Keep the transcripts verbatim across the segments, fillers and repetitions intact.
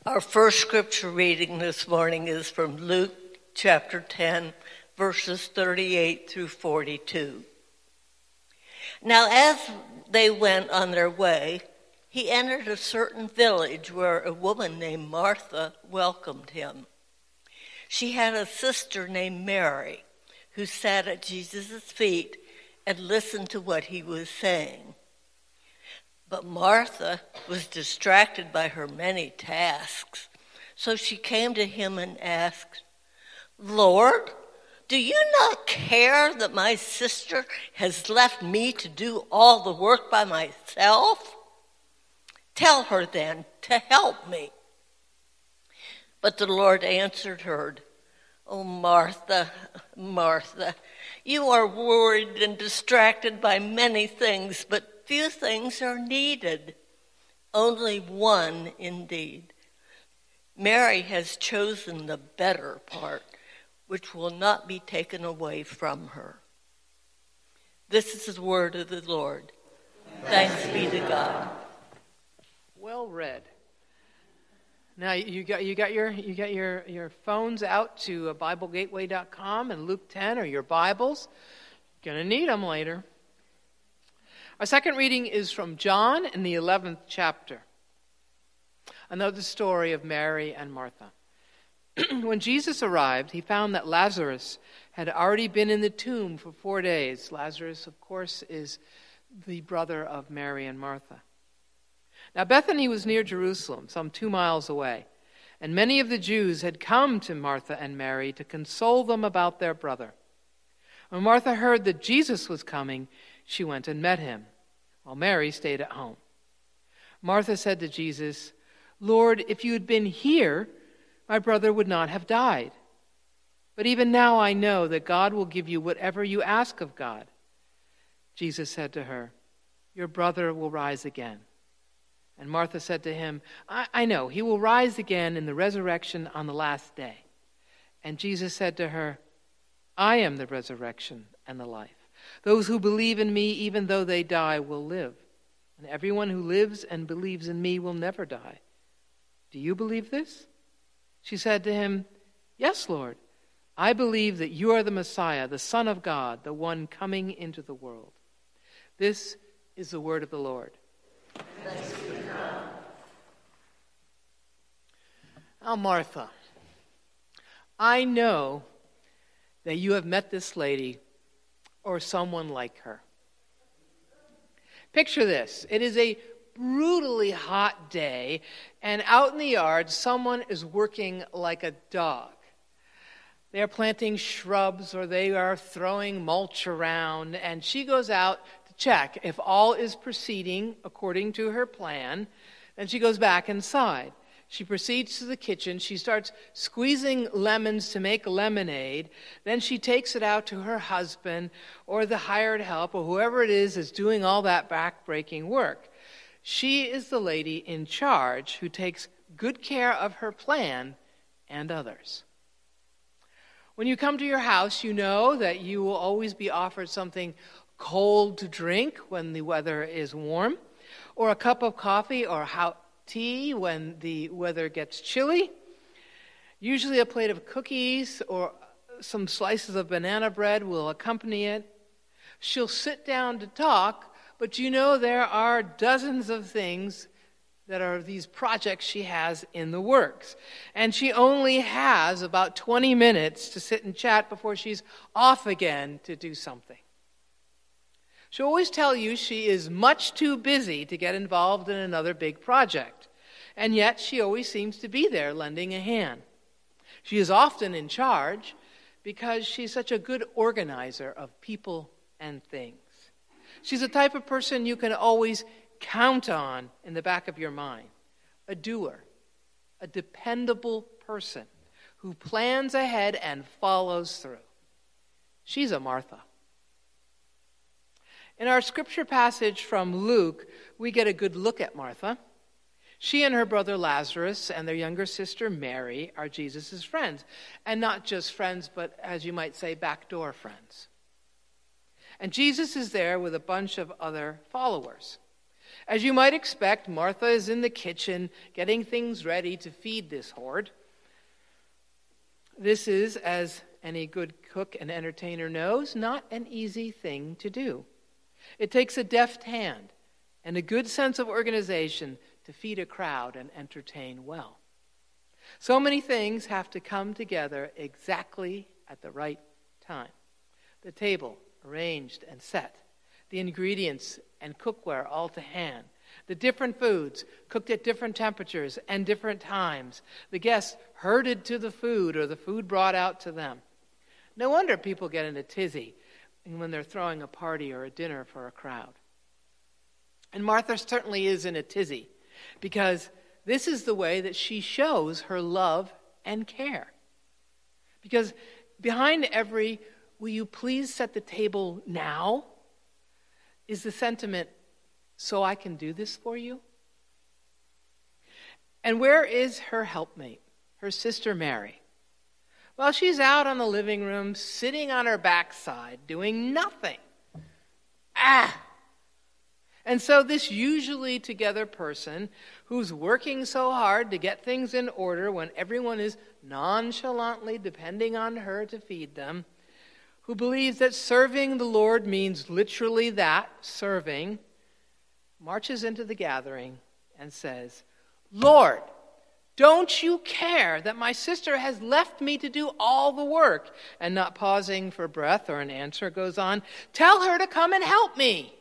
Our first scripture reading this morning is from Luke chapter ten, verses thirty-eight through forty-two. Now as they went on their way, he entered a certain village where a woman named Martha welcomed him. She had a sister named Mary who sat at Jesus' feet and listened to what he was saying. But Martha was distracted by her many tasks, so she came to him and asked, "Lord, do you not care that my sister has left me to do all the work by myself? Tell her then to help me." But the Lord answered her, "Oh, Martha, Martha, you are worried and distracted by many things, but few things are needed, only one indeed. Mary has chosen the better part, which will not be taken away from her." This is the word of the Lord. Thanks be to God. Well read. Now you got you got your you got your, your phones out to Bible Gateway dot com and Luke ten or your Bibles. You're gonna need them later. Our second reading is from John in the eleventh chapter. Another story of Mary and Martha. When Jesus arrived, he found that Lazarus had already been in the tomb for four days. Lazarus, of course, is the brother of Mary and Martha. Now Bethany was near Jerusalem, some two miles away, and many of the Jews had come to Martha and Mary to console them about their brother. When Martha heard that Jesus was coming, she went and met him, while Mary stayed at home. Martha said to Jesus, "Lord, if you had been here, my brother would not have died. But even now I know that God will give you whatever you ask of God." Jesus said to her, "Your brother will rise again." And Martha said to him, I, I know, he will rise again in the resurrection on the last day." And Jesus said to her, "I am the resurrection and the life. Those who believe in me, even though they die, will live. And everyone who lives and believes in me will never die. Do you believe this?" She said to him, "Yes, Lord. I believe that you are the Messiah, the Son of God, the one coming into the world." This is the word of the Lord. Thanks be to God. Now, Martha, I know that you have met this lady or someone like her. Picture this. It is a brutally hot day, and out in the yard, someone is working like a dog. They are planting shrubs or they are throwing mulch around, and she goes out to check if all is proceeding according to her plan. Then she goes back inside. She proceeds to the kitchen. She starts squeezing lemons to make lemonade. Then she takes it out to her husband or the hired help or whoever it is is doing all that back-breaking work. She is the lady in charge who takes good care of her plan and others. When you come to your house, you know that you will always be offered something cold to drink when the weather is warm, or a cup of coffee or hot tea when the weather gets chilly. Usually a plate of cookies or some slices of banana bread will accompany it. She'll sit down to talk, but you know there are dozens of things that are these projects she has in the works. And she only has about twenty minutes to sit and chat before she's off again to do something. She'll always tell you she is much too busy to get involved in another big project. And yet she always seems to be there lending a hand. She is often in charge because she's such a good organizer of people and things. She's the type of person you can always count on in the back of your mind. A doer, a dependable person who plans ahead and follows through. She's a Martha. In our scripture passage from Luke, we get a good look at Martha. She and her brother Lazarus and their younger sister Mary are Jesus' friends. And not just friends, but as you might say, backdoor friends. And Jesus is there with a bunch of other followers. As you might expect, Martha is in the kitchen getting things ready to feed this horde. This is, as any good cook and entertainer knows, not an easy thing to do. It takes a deft hand and a good sense of organization to feed a crowd and entertain well. So many things have to come together exactly at the right time. The table arranged and set, the ingredients and cookware all to hand, the different foods cooked at different temperatures and different times, the guests herded to the food or the food brought out to them. No wonder people get in a tizzy when they're throwing a party or a dinner for a crowd. And Martha certainly is in a tizzy, because this is the way that she shows her love and care. Because behind every, will you please set the table now, is the sentiment, so I can do this for you? And where is her helpmate, her sister Mary? Well, she's out on the living room, sitting on her backside, doing nothing. Ah! And so this usually together person who's working so hard to get things in order when everyone is nonchalantly depending on her to feed them, who believes that serving the Lord means literally that, serving, marches into the gathering and says, Lord, don't you care that my sister has left me to do all the work? And not pausing for breath or an answer, goes on, tell her to come and help me.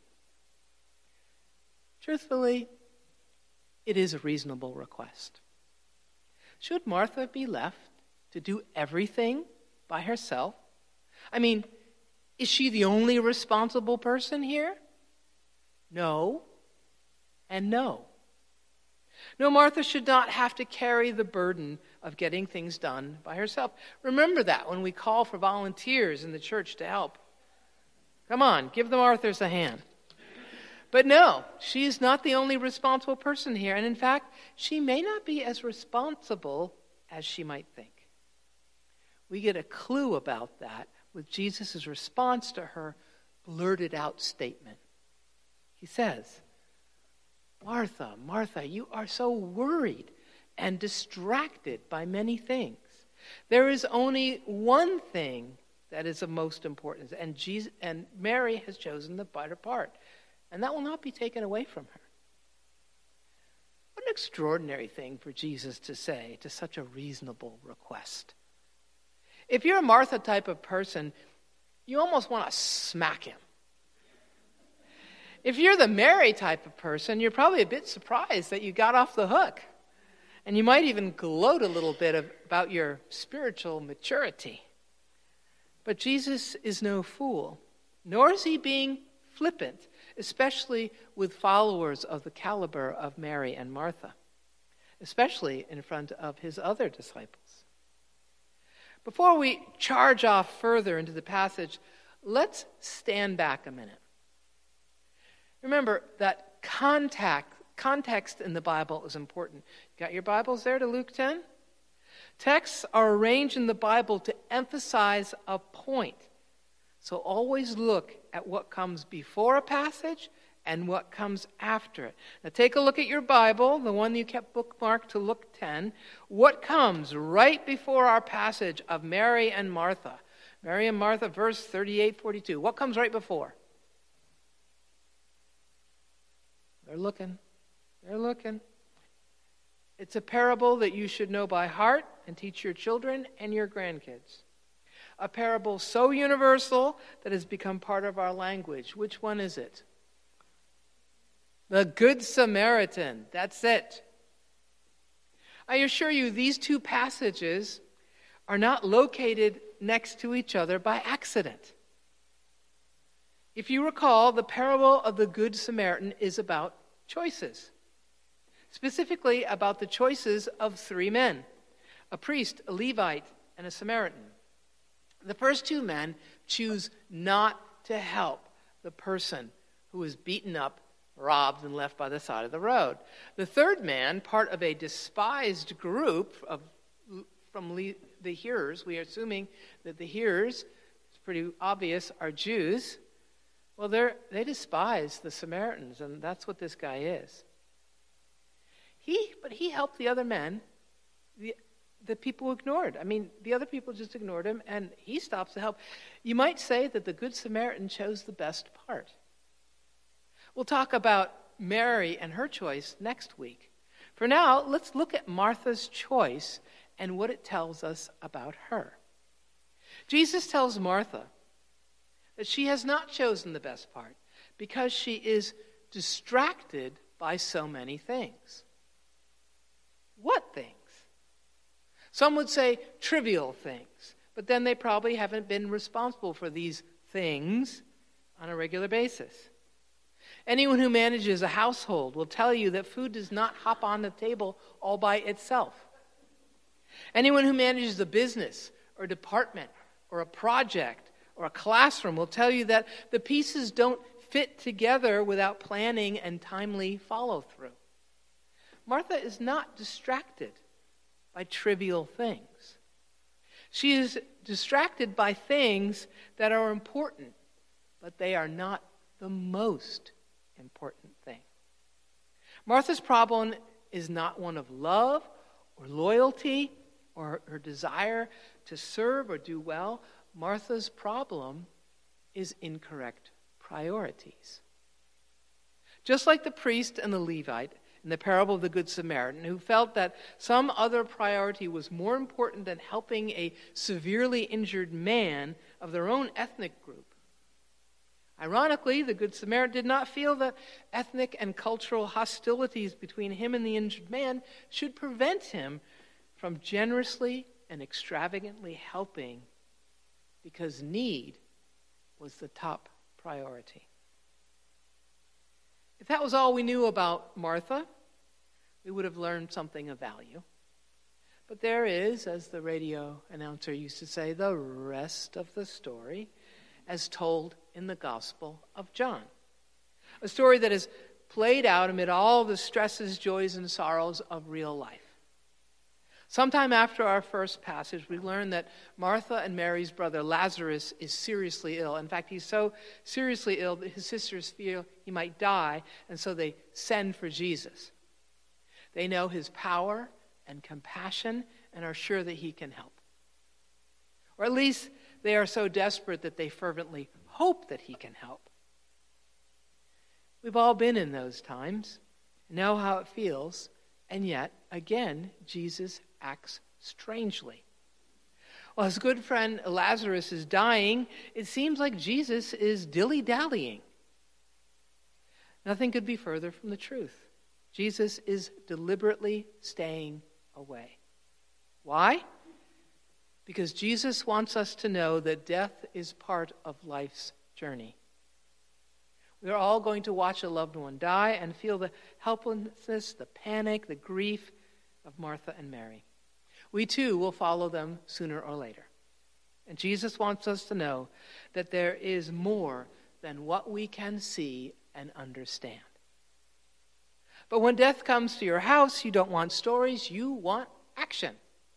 Truthfully, it is a reasonable request. Should Martha be left to do everything by herself? I mean, is she the only responsible person here? No, and no. No, Martha should not have to carry the burden of getting things done by herself. Remember that when we call for volunteers in the church to help. Come on, give the Marthas a hand. But no, she is not the only responsible person here. And in fact, she may not be as responsible as she might think. We get a clue about that with Jesus' response to her blurted out statement. He says, Martha, Martha, you are so worried and distracted by many things. There is only one thing that is of most importance, and Jesus and Mary has chosen the better part, and that will not be taken away from her. What an extraordinary thing for Jesus to say to such a reasonable request. If you're a Martha type of person, you almost want to smack him. If you're the Mary type of person, you're probably a bit surprised that you got off the hook. And you might even gloat a little bit of, about your spiritual maturity. But Jesus is no fool, nor is he being flippant, especially with followers of the caliber of Mary and Martha, especially in front of his other disciples. Before we charge off further into the passage, let's stand back a minute. Remember that contact, context in the Bible is important. Got your Bibles there to Luke ten? Texts are arranged in the Bible to emphasize a point. So always look at what comes before a passage and what comes after it. Now take a look at your Bible, the one you kept bookmarked to Luke ten. What comes right before our passage of Mary and Martha? Mary and Martha, verse thirty-eight forty-two. What comes right before? They're looking. They're looking. It's a parable that you should know by heart and teach your children and your grandkids. A parable so universal that has become part of our language. Which one is it? The Good Samaritan. That's it. I assure you, these two passages are not located next to each other by accident. If you recall, the parable of the Good Samaritan is about choices. Specifically about the choices of three men, a priest, a Levite, and a Samaritan. The first two men choose not to help the person who was beaten up, robbed, and left by the side of the road. The third man, part of a despised group of from le- the hearers, we are assuming that the hearers, it's pretty obvious, are Jews. Well, they're, they despise the Samaritans, and that's what this guy is. He, but he helped the other men, the, the people ignored. I mean, the other people just ignored him, and he stops to help. You might say that the Good Samaritan chose the best part. We'll talk about Mary and her choice next week. For now, let's look at Martha's choice and what it tells us about her. Jesus tells Martha that she has not chosen the best part because she is distracted by so many things. What things? Some would say trivial things, but then they probably haven't been responsible for these things on a regular basis. Anyone who manages a household will tell you that food does not hop on the table all by itself. Anyone who manages a business or a department or a project or a classroom will tell you that the pieces don't fit together without planning and timely follow-through. Martha is not distracted by trivial things. She is distracted by things that are important, but they are not the most important thing. Martha's problem is not one of love or loyalty or her desire to serve or do well. Martha's problem is incorrect priorities. Just like the priest and the Levite in the parable of the Good Samaritan, who felt that some other priority was more important than helping a severely injured man of their own ethnic group. Ironically, the Good Samaritan did not feel that ethnic and cultural hostilities between him and the injured man should prevent him from generously and extravagantly helping, because need was the top priority. If that was all we knew about Martha, we would have learned something of value. But there is, as the radio announcer used to say, the rest of the story as told in the Gospel of John. A story that is played out amid all the stresses, joys, and sorrows of real life. Sometime after our first passage, we learn that Martha and Mary's brother Lazarus is seriously ill. In fact, he's so seriously ill that his sisters feel he might die, and so they send for Jesus. They know his power and compassion and are sure that he can help. Or at least they are so desperate that they fervently hope that he can help. We've all been in those times, know how it feels, and yet, again, Jesus acts strangely. While his good friend Lazarus is dying, it seems like Jesus is dilly-dallying. Nothing could be further from the truth. Jesus is deliberately staying away. Why? Because Jesus wants us to know that death is part of life's journey. We are all going to watch a loved one die and feel the helplessness, the panic, the grief of Martha and Mary. We too will follow them sooner or later. And Jesus wants us to know that there is more than what we can see and understand. But when death comes to your house, you don't want stories, you want action.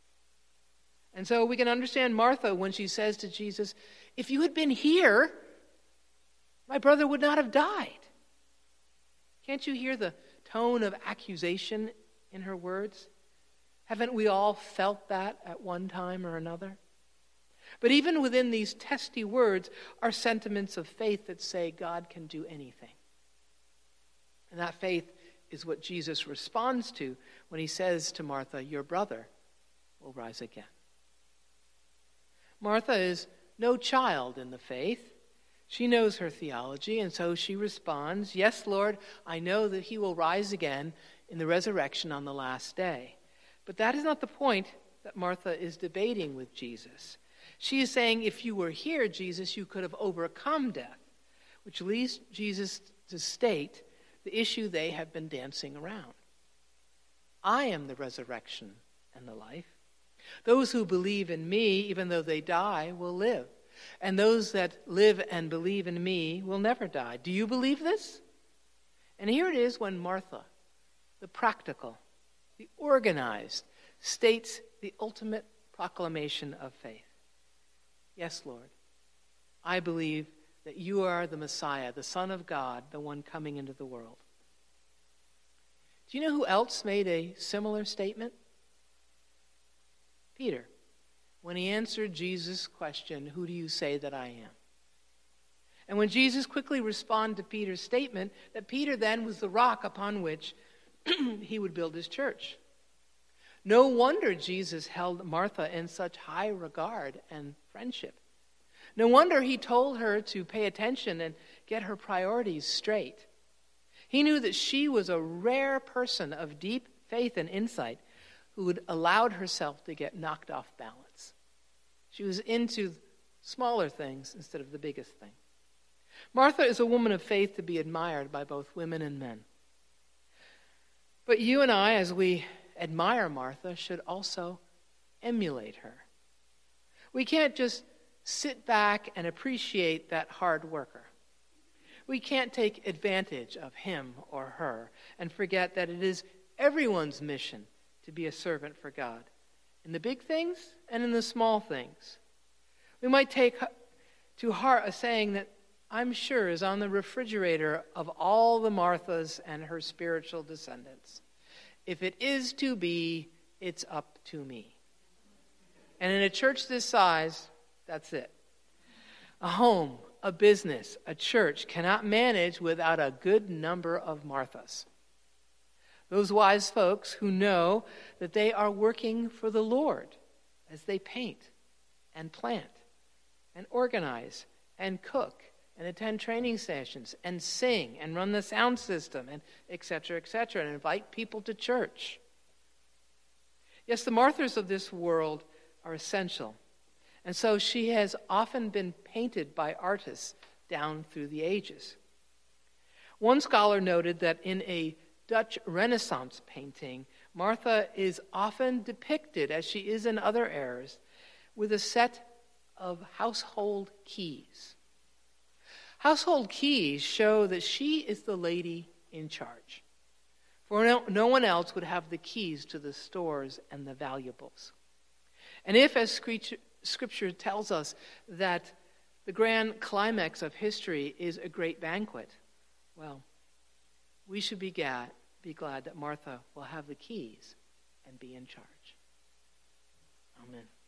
And so we can understand Martha when she says to Jesus, if you had been here, my brother would not have died. Can't you hear the tone of accusation in her words? Haven't we all felt that at one time or another? But even within these testy words are sentiments of faith that say God can do anything. And that faith is what Jesus responds to when he says to Martha, your brother will rise again. Martha is no child in the faith. She knows her theology, and so she responds, yes, Lord, I know that he will rise again in the resurrection on the last day. But that is not the point that Martha is debating with Jesus. She is saying, if you were here, Jesus, you could have overcome death, which leads Jesus to state the issue they have been dancing around. I am the resurrection and the life. Those who believe in me, even though they die, will live. And those that live and believe in me will never die. Do you believe this? And here it is when Martha, the practical, the organized, states the ultimate proclamation of faith. Yes, Lord, I believe that you are the Messiah, the Son of God, the one coming into the world. Do you know who else made a similar statement? Peter, when he answered Jesus' question, who do you say that I am? And when Jesus quickly responded to Peter's statement, that Peter then was the rock upon which he would build his church. No wonder Jesus held Martha in such high regard and friendship. No wonder he told her to pay attention and get her priorities straight. He knew that she was a rare person of deep faith and insight who had allowed herself to get knocked off balance. She was into smaller things instead of the biggest thing. Martha is a woman of faith to be admired by both women and men. But you and I, as we admire Martha, should also emulate her. We can't just sit back and appreciate that hard worker. We can't take advantage of him or her and forget that it is everyone's mission to be a servant for God, in the big things and in the small things. We might take to heart a saying that I'm sure is on the refrigerator of all the Marthas and her spiritual descendants. If it is to be, it's up to me. And in a church this size, that's it. A home, a business, a church cannot manage without a good number of Marthas. Those wise folks who know that they are working for the Lord as they paint and plant and organize and cook and attend training sessions and sing and run the sound system and et cetera, et cetera, and invite people to church. Yes, the Marthas of this world are essential. And so she has often been painted by artists down through the ages. One scholar noted that in a Dutch Renaissance painting, Martha is often depicted, as she is in other eras, with a set of household keys. Household keys show that she is the lady in charge. For no, no one else would have the keys to the stores and the valuables. And if, as Scripture, Scripture tells us, that the grand climax of history is a great banquet, well, we should be glad, be glad that Martha will have the keys and be in charge. Amen.